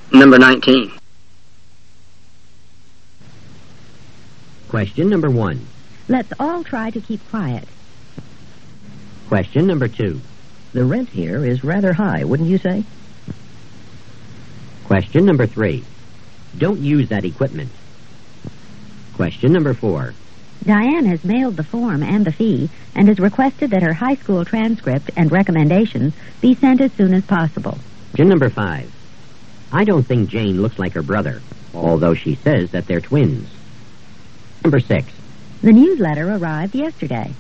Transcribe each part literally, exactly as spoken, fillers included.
Number nineteen. Question number one. Let's all try to keep quiet. Question number two. The rent here is rather high, wouldn't you say? Question number three. Don't use that equipment. Question number four. Diane has mailed the form and the fee and has requested that her high school transcript and recommendations be sent as soon as possible. Question number five. I don't think Jane looks like her brother, although she says that they're twins. Number six. The newsletter arrived yesterday.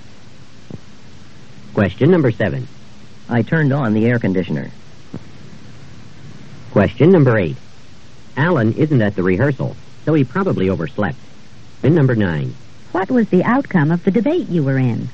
Question number seven. I turned on the air conditioner. Question number eight. Alan isn't at the rehearsal, so he probably overslept. And number nine. What was the outcome of the debate you were in?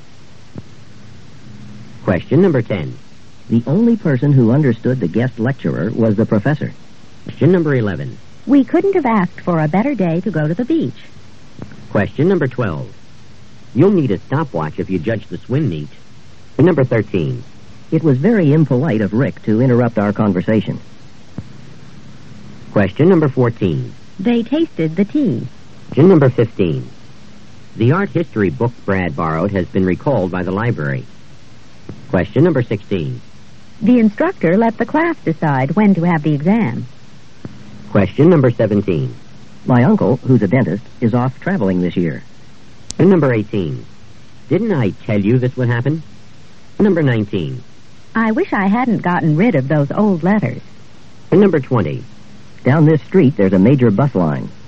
Question number ten. The only person who understood the guest lecturer was the professor. Question number eleven. We couldn't have asked for a better day to go to the beach. Question number twelve. You'll need a stopwatch if you judge the swim meet. And number thirteen. It was very impolite of Rick to interrupt our conversation. Question number fourteen. They tasted the tea. Question number fifteen. The art history book Brad borrowed has been recalled by the library. Question number sixteen. The instructor let the class decide when to have the exam. Question number seventeen. My uncle, who's a dentist, is off traveling this year. And number eighteen. Didn't I tell you this would happen? Number nineteen. I wish I hadn't gotten rid of those old letters. And number twenty. Down this street, there's a major bus line.